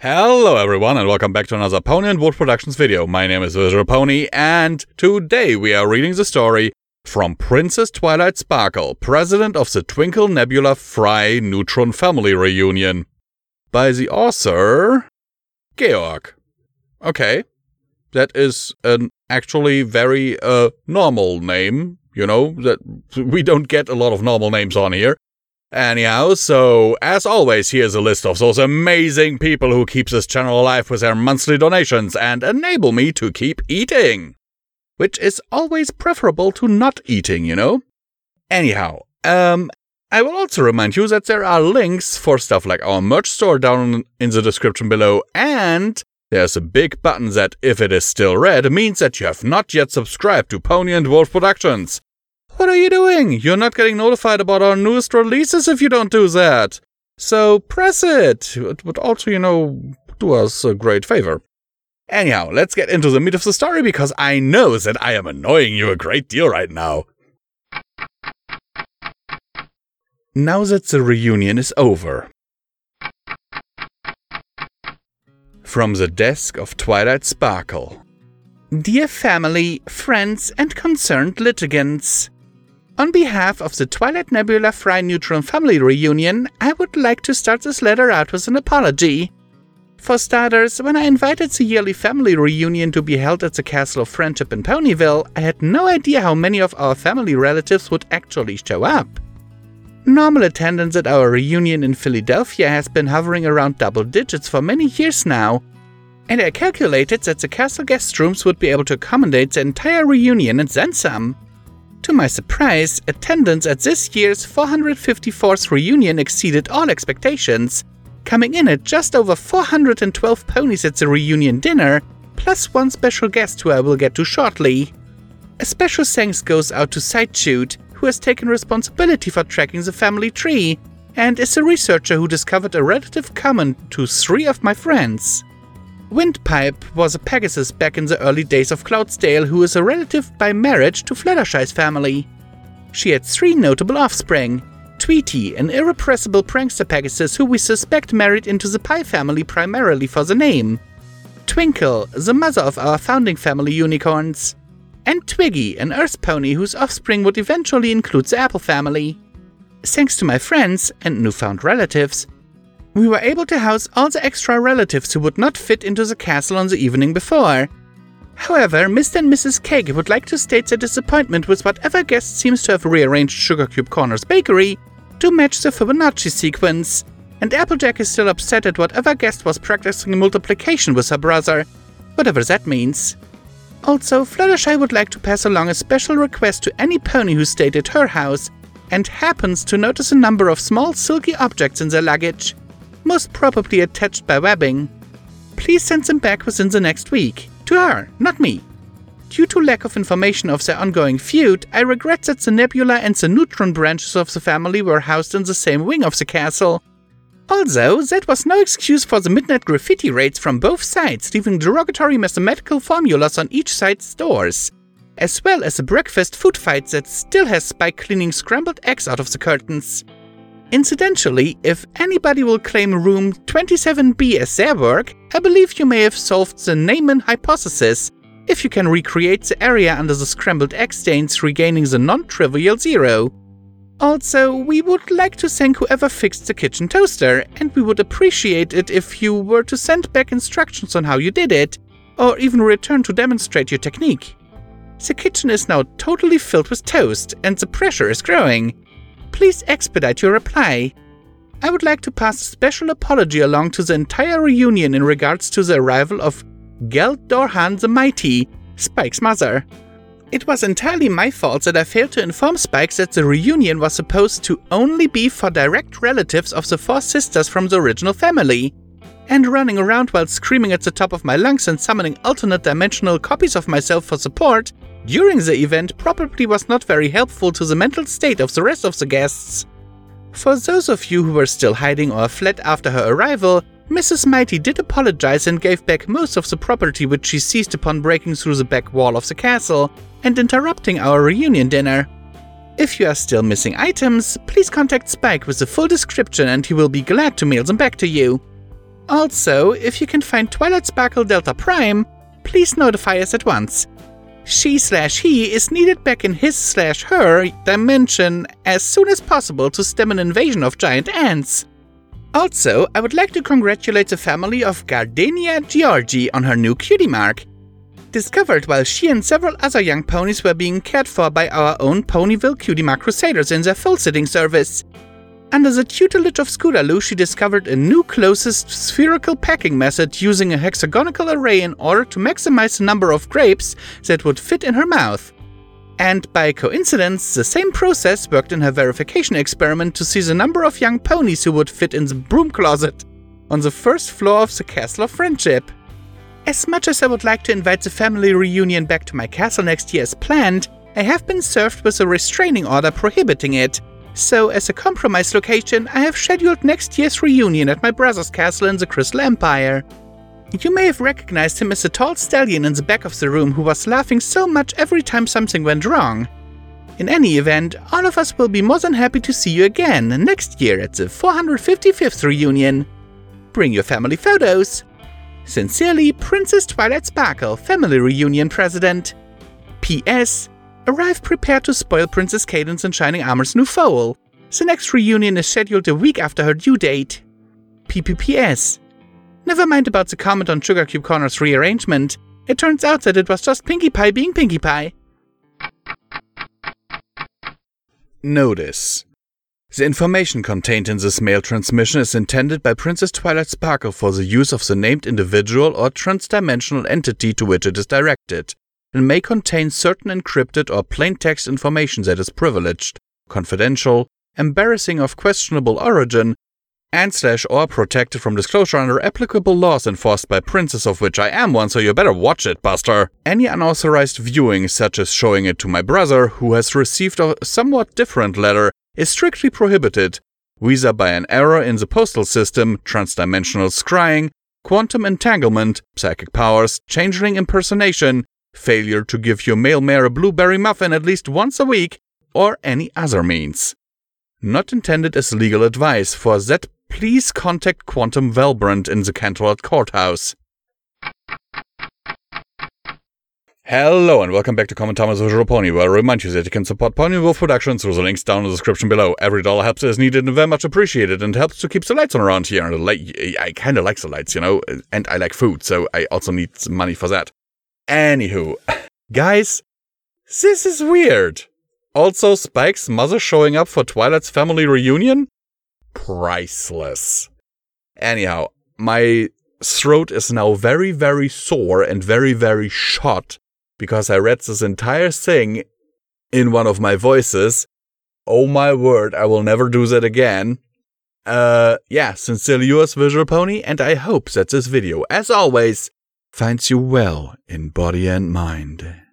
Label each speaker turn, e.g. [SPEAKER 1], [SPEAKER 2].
[SPEAKER 1] Hello everyone and welcome back to another Pony and Wood Productions video. My name is Visual Pony and today we are reading the story from Princess Twilight Sparkle, President of the Twinkle Nebula Fry Neutron Family Reunion, by the author Georg. Okay, that is an actually very normal name, you know, that we don't get a lot of normal names on here. Anyhow, so as always, here's a list of those amazing people who keep this channel alive with their monthly donations and enable me to keep eating. Which is always preferable to not eating, you know? Anyhow, I will also remind you that there are links for stuff like our merch store down in the description below, and there's a big button that, if it is still red, means that you have not yet subscribed to Pony and Wolf Productions. What are you doing? You're not getting notified about our newest releases if you don't do that. So press it. It would also, you know, do us a great favor. Anyhow, let's get into the meat of the story because I know that I am annoying you a great deal right now. Now that the reunion is over. From the desk of Twilight Sparkle. Dear family, friends, and concerned litigants. On behalf of the Twilight Nebula Fry Neutron Family Reunion, I would like to start this letter out with an apology. For starters, when I invited the yearly family reunion to be held at the Castle of Friendship in Ponyville, I had no idea how many of our family relatives would actually show up. Normal attendance at our reunion in Philadelphia has been hovering around double digits for many years now, and I calculated that the castle guest rooms would be able to accommodate the entire reunion and then some. To my surprise, attendance at this year's 454th reunion exceeded all expectations, coming in at just over 412 ponies at the reunion dinner, plus one special guest who I will get to shortly. A special thanks goes out to Sightshoot, who has taken responsibility for tracking the family tree, and is a researcher who discovered a relative common to 3 of my friends. Windpipe was a Pegasus back in the early days of Cloudsdale who is a relative by marriage to Fluttershy's family. She had 3 notable offspring. Tweety, an irrepressible prankster Pegasus who we suspect married into the Pie family primarily for the name. Twinkle, the mother of our founding family unicorns. And Twiggy, an Earth pony whose offspring would eventually include the Apple family. Thanks to my friends and newfound relatives, we were able to house all the extra relatives who would not fit into the castle on the evening before. However, Mr. and Mrs. Cake would like to state their disappointment with whatever guest seems to have rearranged Sugar Cube Corner's bakery to match the Fibonacci sequence, and Applejack is still upset at whatever guest was practicing multiplication with her brother, whatever that means. Also, Fluttershy would like to pass along a special request to any pony who stayed at her house and happens to notice a number of small silky objects in their luggage, most probably attached by webbing. Please send them back within the next week. To her, not me. Due to lack of information of their ongoing feud, I regret that the Nebula and the Neutron branches of the family were housed in the same wing of the castle. Although, that was no excuse for the midnight graffiti raids from both sides, leaving derogatory mathematical formulas on each side's doors, as well as a breakfast food fight that still has Spike cleaning scrambled eggs out of the curtains. Incidentally, if anybody will claim room 27B as their work, I believe you may have solved the Neyman hypothesis if you can recreate the area under the scrambled egg stains, regaining the non-trivial 0. Also, we would like to thank whoever fixed the kitchen toaster, and we would appreciate it if you were to send back instructions on how you did it, or even return to demonstrate your technique. The kitchen is now totally filled with toast, and the pressure is growing. Please expedite your reply. I would like to pass a special apology along to the entire reunion in regards to the arrival of Geldorhan the Mighty, Spike's mother. It was entirely my fault that I failed to inform Spike that the reunion was supposed to only be for direct relatives of the 4 sisters from the original family, and running around while screaming at the top of my lungs and summoning alternate dimensional copies of myself for support during the event probably was not very helpful to the mental state of the rest of the guests. For those of you who were still hiding or fled after her arrival, Mrs. Mighty did apologize and gave back most of the property which she seized upon breaking through the back wall of the castle and interrupting our reunion dinner. If you are still missing items, please contact Spike with the full description and he will be glad to mail them back to you. Also, if you can find Twilight Sparkle Delta Prime, please notify us at once. She/he is needed back in his/her dimension as soon as possible to stem an invasion of giant ants. Also, I would like to congratulate the family of Gardenia Georgi on her new cutie mark. Discovered while she and several other young ponies were being cared for by our own Ponyville Cutie Mark Crusaders in their full-sitting service. Under the tutelage of Scootaloo, she discovered a new closest spherical packing method using a hexagonal array in order to maximize the number of grapes that would fit in her mouth. And by coincidence, the same process worked in her verification experiment to see the number of young ponies who would fit in the broom closet on the first floor of the Castle of Friendship. As much as I would like to invite the family reunion back to my castle next year as planned, I have been served with a restraining order prohibiting it. So, as a compromise location, I have scheduled next year's reunion at my brother's castle in the Crystal Empire. You may have recognized him as the tall stallion in the back of the room who was laughing so much every time something went wrong. In any event, all of us will be more than happy to see you again next year at the 455th reunion. Bring your family photos. Sincerely, Princess Twilight Sparkle, Family Reunion President. P.S. Arrive prepared to spoil Princess Cadance and Shining Armor's new foal. The next reunion is scheduled a week after her due date. PPPS. Never mind about the comment on Sugar Cube Corner's rearrangement. It turns out that it was just Pinkie Pie being Pinkie Pie.
[SPEAKER 2] Notice. The information contained in this mail transmission is intended by Princess Twilight Sparkle for the use of the named individual or transdimensional entity to which it is directed, and may contain certain encrypted or plain text information that is privileged, confidential, embarrassing of questionable origin, and/or protected from disclosure under applicable laws enforced by Princess, of which I am one, so you better watch it, Buster. Any unauthorized viewing, such as showing it to my brother, who has received a somewhat different letter, is strictly prohibited, visa by an error in the postal system, transdimensional scrying, quantum entanglement, psychic powers, changeling impersonation, failure to give your mail mare a blueberry muffin at least once a week, or any other means. Not intended as legal advice. For that, please contact Quantum Valbrand in the Canterlot Courthouse. Hello and welcome back to Common Thomas Visual Pony, where I remind you that you can support Ponywolf Productions through the links down in the description below. Every dollar helps as needed and very much appreciated, and helps to keep the lights on around here. And I kind of like the lights, you know, and I like food, so I also need some money for that. Anywho, guys, this is weird. Also, Spike's mother showing up for Twilight's family reunion? Priceless. Anyhow, my throat is now very, very sore and very, very shot because I read this entire thing in one of my voices. Oh my word, I will never do that again. Yeah, sincerely yours, Visual Pony, and I hope that this video, as always, finds you well in body and mind.